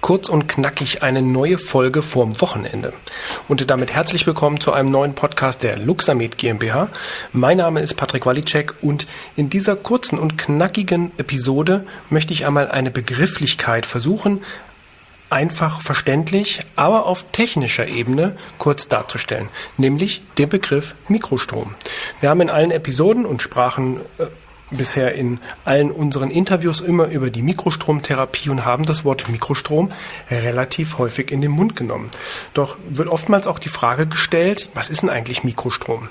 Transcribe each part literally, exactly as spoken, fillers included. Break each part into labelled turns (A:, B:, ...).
A: Kurz und knackig eine neue Folge vorm Wochenende. Und damit herzlich willkommen zu einem neuen Podcast der Luxamed GmbH. Mein Name ist Patrick Walicek und in dieser kurzen und knackigen Episode möchte ich einmal eine Begrifflichkeit versuchen, einfach verständlich, aber auf technischer Ebene kurz darzustellen, nämlich den Begriff Mikrostrom. Wir haben in allen Episoden und sprachen äh, bisher in allen unseren Interviews immer über die Mikrostromtherapie und haben das Wort Mikrostrom relativ häufig in den Mund genommen. Doch wird oftmals auch die Frage gestellt, was ist denn eigentlich Mikrostrom?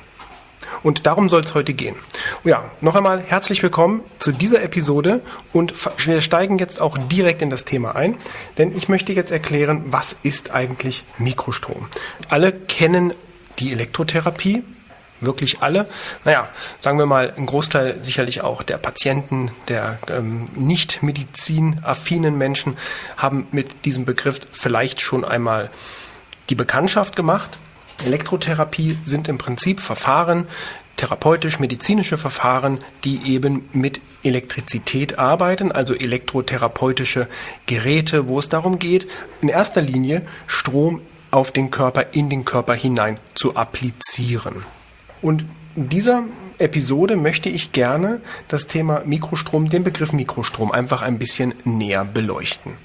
A: Und darum soll es heute gehen. Ja, noch einmal herzlich willkommen zu dieser Episode und wir steigen jetzt auch direkt in das Thema ein, denn ich möchte jetzt erklären, was ist eigentlich Mikrostrom? Alle kennen die Elektrotherapie. Wirklich alle? Naja, sagen wir mal, ein Großteil sicherlich auch der Patienten, der ähm, nicht medizinaffinen Menschen haben mit diesem Begriff vielleicht schon einmal die Bekanntschaft gemacht. Elektrotherapie sind im Prinzip Verfahren, therapeutisch-medizinische Verfahren, die eben mit Elektrizität arbeiten, also elektrotherapeutische Geräte, wo es darum geht, in erster Linie Strom auf den Körper, in den Körper hinein zu applizieren. Und in dieser Episode möchte ich gerne das Thema Mikrostrom, den Begriff Mikrostrom einfach ein bisschen näher beleuchten.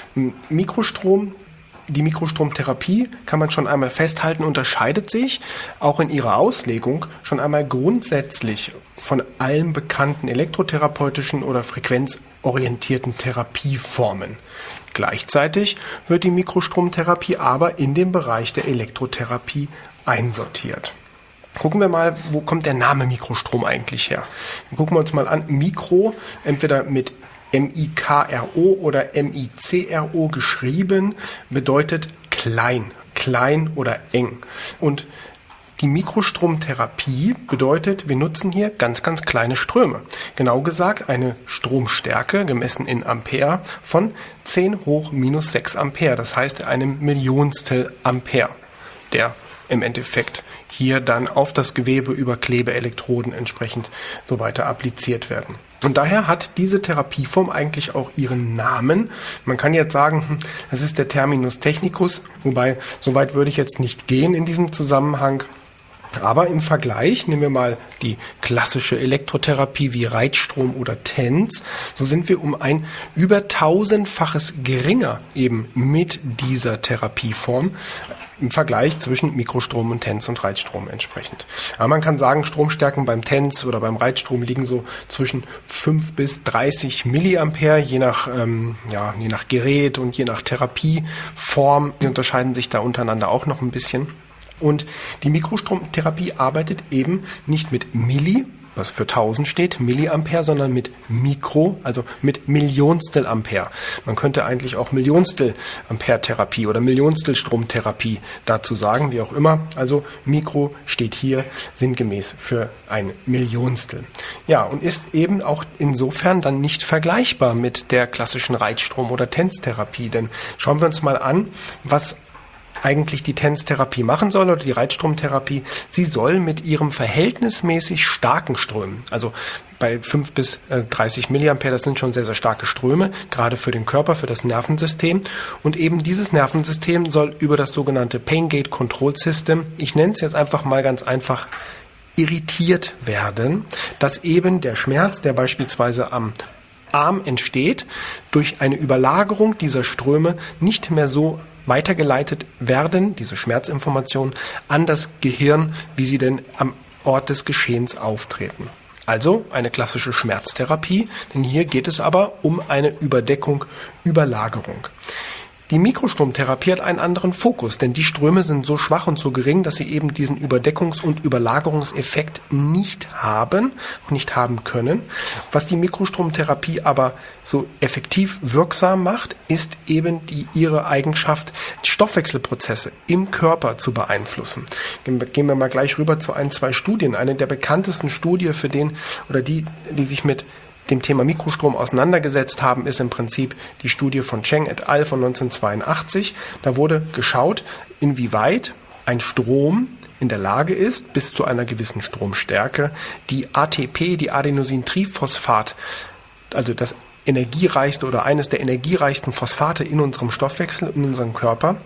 A: Mikrostrom, die Mikrostromtherapie, kann man schon einmal festhalten, unterscheidet sich auch in ihrer Auslegung schon einmal grundsätzlich von allen bekannten elektrotherapeutischen oder frequenzorientierten Therapieformen. Gleichzeitig wird die Mikrostromtherapie aber in den Bereich der Elektrotherapie einsortiert. Gucken wir mal, wo kommt der Name Mikrostrom eigentlich her? Dann gucken wir uns mal an, Mikro, entweder mit M I K R O oder M I C R O geschrieben, bedeutet klein, klein oder eng. Und die Mikrostromtherapie bedeutet, wir nutzen hier ganz, ganz kleine Ströme. Genau gesagt eine Stromstärke, gemessen in Ampere, von zehn hoch minus sechs Ampere. Das heißt einem Millionstel Ampere, der im Endeffekt hier dann auf das Gewebe über Klebeelektroden entsprechend so weiter appliziert werden. Und daher hat diese Therapieform eigentlich auch ihren Namen. Man kann jetzt sagen, das ist der Terminus technicus, wobei so weit würde ich jetzt nicht gehen in diesem Zusammenhang. Aber im Vergleich, nehmen wir mal die klassische Elektrotherapie wie Reizstrom oder TENS, so sind wir um ein über tausendfaches geringer eben mit dieser Therapieform im Vergleich zwischen Mikrostrom und TENS und Reizstrom entsprechend. Aber man kann sagen, Stromstärken beim TENS oder beim Reizstrom liegen so zwischen fünf bis dreißig Milliampere, je nach, ähm, ja, je nach Gerät und je nach Therapieform. Die unterscheiden sich da untereinander auch noch ein bisschen. Und die Mikrostromtherapie arbeitet eben nicht mit Milli, was für tausend steht, Milliampere, sondern mit Mikro, also mit Millionstel Ampere. Man könnte eigentlich auch Millionstel Ampere Therapie oder Millionstel Stromtherapie dazu sagen, wie auch immer. Also Mikro steht hier sinngemäß für ein Millionstel. Ja, und ist eben auch insofern dann nicht vergleichbar mit der klassischen Reizstrom- oder TENS-Therapie. Denn schauen wir uns mal an, was eigentlich die TENS-Therapie machen soll oder die Reizstromtherapie. Sie soll mit ihrem verhältnismäßig starken Strömen, also bei fünf bis dreißig Milliampere, das sind schon sehr, sehr starke Ströme, gerade für den Körper, für das Nervensystem. Und eben dieses Nervensystem soll über das sogenannte Pain Gate Control System, ich nenne es jetzt einfach mal ganz einfach, irritiert werden, dass eben der Schmerz, der beispielsweise am Arm entsteht, durch eine Überlagerung dieser Ströme nicht mehr so weitergeleitet werden, diese Schmerzinformationen, an das Gehirn, wie sie denn am Ort des Geschehens auftreten. Also eine klassische Schmerztherapie, denn hier geht es aber um eine Überdeckung, Überlagerung. Die Mikrostromtherapie hat einen anderen Fokus, denn die Ströme sind so schwach und so gering, dass sie eben diesen Überdeckungs- und Überlagerungseffekt nicht haben, nicht haben können. Was die Mikrostromtherapie aber so effektiv wirksam macht, ist eben die ihre Eigenschaft, Stoffwechselprozesse im Körper zu beeinflussen. Gehen wir mal gleich rüber zu ein, zwei Studien. Eine der bekanntesten Studien für den oder die, die sich mit dem Thema Mikrostrom auseinandergesetzt haben, ist im Prinzip die Studie von Cheng et al. Von neunzehnhundertzweiundachtzig. Da wurde geschaut, inwieweit ein Strom in der Lage ist, bis zu einer gewissen Stromstärke, die A T P, die Adenosintriphosphat, also das energiereichste oder eines der energiereichsten Phosphate in unserem Stoffwechsel, in unserem Körper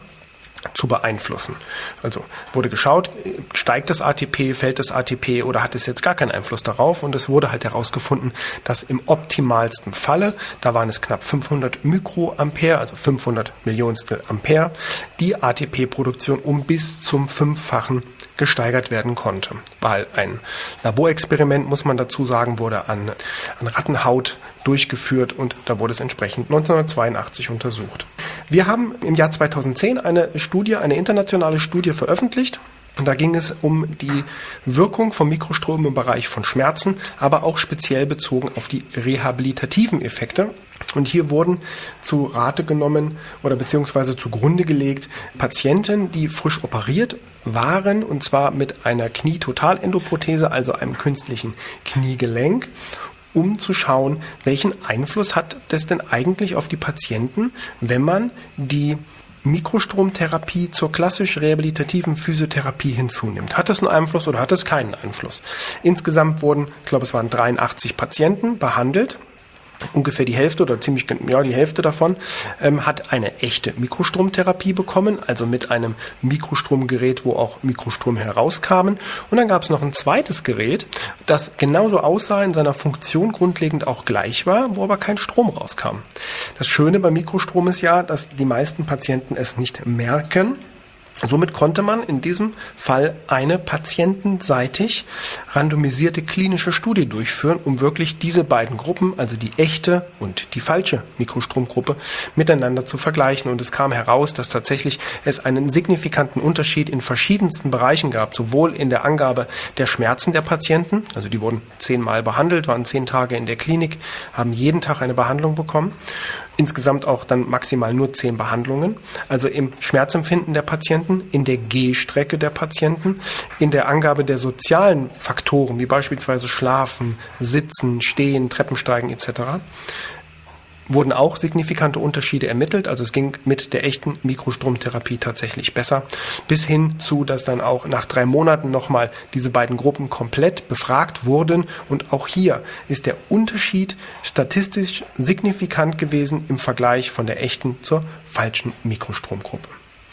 A: zu beeinflussen. Also wurde geschaut, steigt das A T P, fällt das A T P oder hat es jetzt gar keinen Einfluss darauf? Und es wurde halt herausgefunden, dass im optimalsten Falle, da waren es knapp fünfhundert Mikroampere, also fünfhundert Millionstel Ampere, die A T P-Produktion um bis zum Fünffachen gesteigert werden konnte. Weil ein Laborexperiment, muss man dazu sagen, wurde an, an Rattenhaut durchgeführt und da wurde es entsprechend neunzehnhundertzweiundachtzig untersucht. Wir haben im Jahr zweitausendzehn eine Studie, eine internationale Studie veröffentlicht. Und da ging es um die Wirkung von Mikrostrom im Bereich von Schmerzen, aber auch speziell bezogen auf die rehabilitativen Effekte. Und hier wurden zu Rate genommen oder beziehungsweise zugrunde gelegt Patienten, die frisch operiert waren, und zwar mit einer Knietotalendoprothese, also einem künstlichen Kniegelenk, um zu schauen, welchen Einfluss hat das denn eigentlich auf die Patienten, wenn man die Mikrostromtherapie zur klassisch rehabilitativen Physiotherapie hinzunimmt. Hat das einen Einfluss oder hat es keinen Einfluss? Insgesamt wurden, ich glaube, es waren dreiundachtzig Patienten behandelt. Ungefähr die Hälfte oder ziemlich, ja, die Hälfte davon ähm, hat eine echte Mikrostromtherapie bekommen, also mit einem Mikrostromgerät, wo auch Mikrostrom herauskamen. Und dann gab es noch ein zweites Gerät, das genauso aussah, in seiner Funktion grundlegend auch gleich war, wo aber kein Strom rauskam. Das Schöne beim Mikrostrom ist ja, dass die meisten Patienten es nicht merken. Somit konnte man in diesem Fall eine patientenseitig randomisierte klinische Studie durchführen, um wirklich diese beiden Gruppen, also die echte und die falsche Mikrostromgruppe, miteinander zu vergleichen. Und es kam heraus, dass tatsächlich es einen signifikanten Unterschied in verschiedensten Bereichen gab, sowohl in der Angabe der Schmerzen der Patienten, also die wurden zehnmal behandelt, waren zehn Tage in der Klinik, haben jeden Tag eine Behandlung bekommen, insgesamt auch dann maximal nur zehn Behandlungen, also im Schmerzempfinden der Patienten, in der Gehstrecke der Patienten, in der Angabe der sozialen Faktoren, wie beispielsweise Schlafen, Sitzen, Stehen, Treppensteigen et cetera, wurden auch signifikante Unterschiede ermittelt. Also es ging mit der echten Mikrostromtherapie tatsächlich besser, bis hin zu, dass dann auch nach drei Monaten nochmal diese beiden Gruppen komplett befragt wurden. Und auch hier ist der Unterschied statistisch signifikant gewesen im Vergleich von der echten zur falschen Mikrostromgruppe.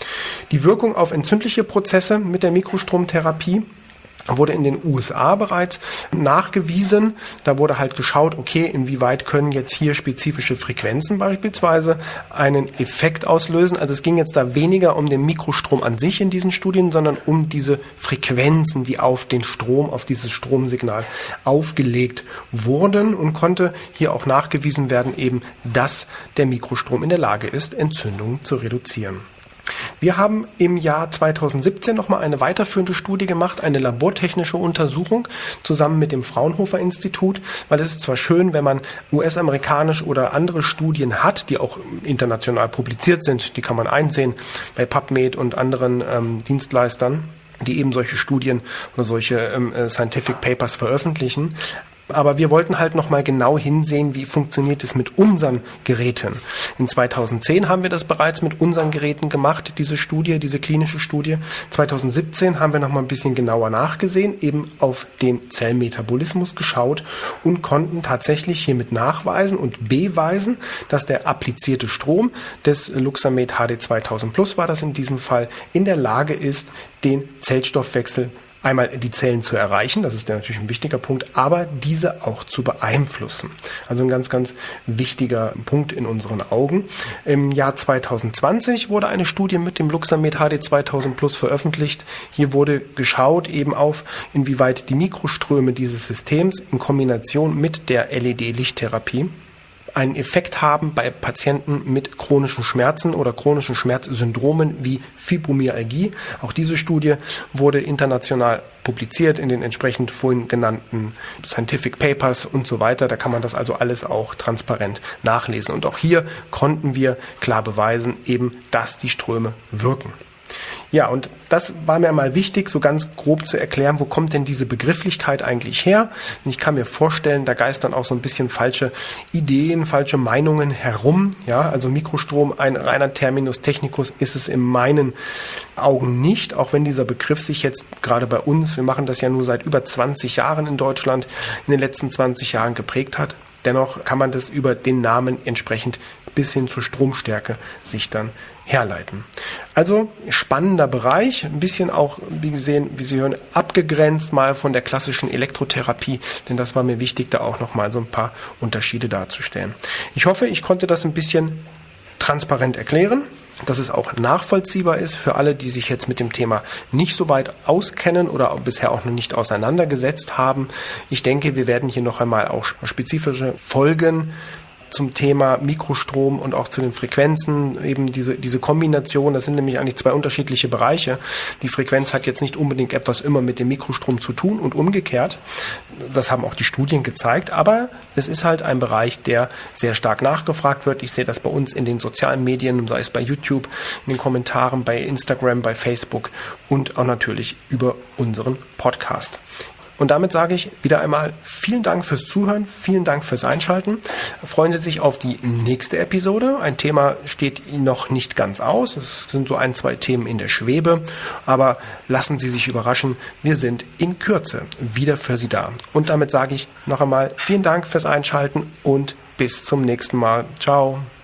A: Die Wirkung auf entzündliche Prozesse mit der Mikrostromtherapie wurde in den U S A bereits nachgewiesen. Da wurde halt geschaut, okay, inwieweit können jetzt hier spezifische Frequenzen beispielsweise einen Effekt auslösen. Also es ging jetzt da weniger um den Mikrostrom an sich in diesen Studien, sondern um diese Frequenzen, die auf den Strom, auf dieses Stromsignal aufgelegt wurden, und konnte hier auch nachgewiesen werden, eben, dass der Mikrostrom in der Lage ist, Entzündungen zu reduzieren. Wir haben im Jahr zweitausendsiebzehn nochmal eine weiterführende Studie gemacht, eine labortechnische Untersuchung zusammen mit dem Fraunhofer Institut, weil es ist zwar schön, wenn man U S-amerikanisch oder andere Studien hat, die auch international publiziert sind, die kann man einsehen bei PubMed und anderen ähm, Dienstleistern, die eben solche Studien oder solche ähm, Scientific Papers veröffentlichen. Aber wir wollten halt nochmal genau hinsehen, wie funktioniert es mit unseren Geräten. In zweitausendzehn haben wir das bereits mit unseren Geräten gemacht, diese Studie, diese klinische Studie. zweitausendsiebzehn haben wir nochmal ein bisschen genauer nachgesehen, eben auf den Zellmetabolismus geschaut und konnten tatsächlich hiermit nachweisen und beweisen, dass der applizierte Strom des Luxamed H D zweitausend Plus, war das in diesem Fall, in der Lage ist, den Zellstoffwechsel einmal die Zellen zu erreichen, das ist ja natürlich ein wichtiger Punkt, aber diese auch zu beeinflussen. Also ein ganz, ganz wichtiger Punkt in unseren Augen. Im Jahr zweitausendzwanzig wurde eine Studie mit dem Luxamed H D zweitausend Plus veröffentlicht. Hier wurde geschaut eben auf, inwieweit die Mikroströme dieses Systems in Kombination mit der L E D-Lichttherapie einen Effekt haben bei Patienten mit chronischen Schmerzen oder chronischen Schmerzsyndromen wie Fibromyalgie. Auch diese Studie wurde international publiziert in den entsprechend vorhin genannten Scientific Papers und so weiter. Da kann man das also alles auch transparent nachlesen. Und auch hier konnten wir klar beweisen, eben, dass die Ströme wirken. Ja, und das war mir mal wichtig, so ganz grob zu erklären, wo kommt denn diese Begrifflichkeit eigentlich her? Und ich kann mir vorstellen, da geistern auch so ein bisschen falsche Ideen, falsche Meinungen herum. Ja, also Mikrostrom, ein reiner Terminus technicus ist es in meinen Augen nicht, auch wenn dieser Begriff sich jetzt gerade bei uns, wir machen das ja nur seit über zwanzig Jahren in Deutschland, in den letzten zwanzig Jahren geprägt hat. Dennoch kann man das über den Namen entsprechend bis hin zur Stromstärke sich dann herleiten. Also spannender Bereich, ein bisschen auch, wie gesehen, wie Sie hören, abgegrenzt mal von der klassischen Elektrotherapie, denn das war mir wichtig, da auch nochmal so ein paar Unterschiede darzustellen. Ich hoffe, ich konnte das ein bisschen transparent erklären, dass es auch nachvollziehbar ist für alle, die sich jetzt mit dem Thema nicht so weit auskennen oder bisher auch noch nicht auseinandergesetzt haben. Ich denke, wir werden hier noch einmal auch spezifische Folgen zum Thema Mikrostrom und auch zu den Frequenzen, eben diese, diese Kombination, das sind nämlich eigentlich zwei unterschiedliche Bereiche. Die Frequenz hat jetzt nicht unbedingt etwas immer mit dem Mikrostrom zu tun und umgekehrt. Das haben auch die Studien gezeigt, aber es ist halt ein Bereich, der sehr stark nachgefragt wird. Ich sehe das bei uns in den sozialen Medien, sei es bei YouTube, in den Kommentaren, bei Instagram, bei Facebook und auch natürlich über unseren Podcast. Und damit sage ich wieder einmal vielen Dank fürs Zuhören, vielen Dank fürs Einschalten. Freuen Sie sich auf die nächste Episode. Ein Thema steht Ihnen noch nicht ganz aus. Es sind so ein, zwei Themen in der Schwebe. Aber lassen Sie sich überraschen. Wir sind in Kürze wieder für Sie da. Und damit sage ich noch einmal vielen Dank fürs Einschalten und bis zum nächsten Mal. Ciao.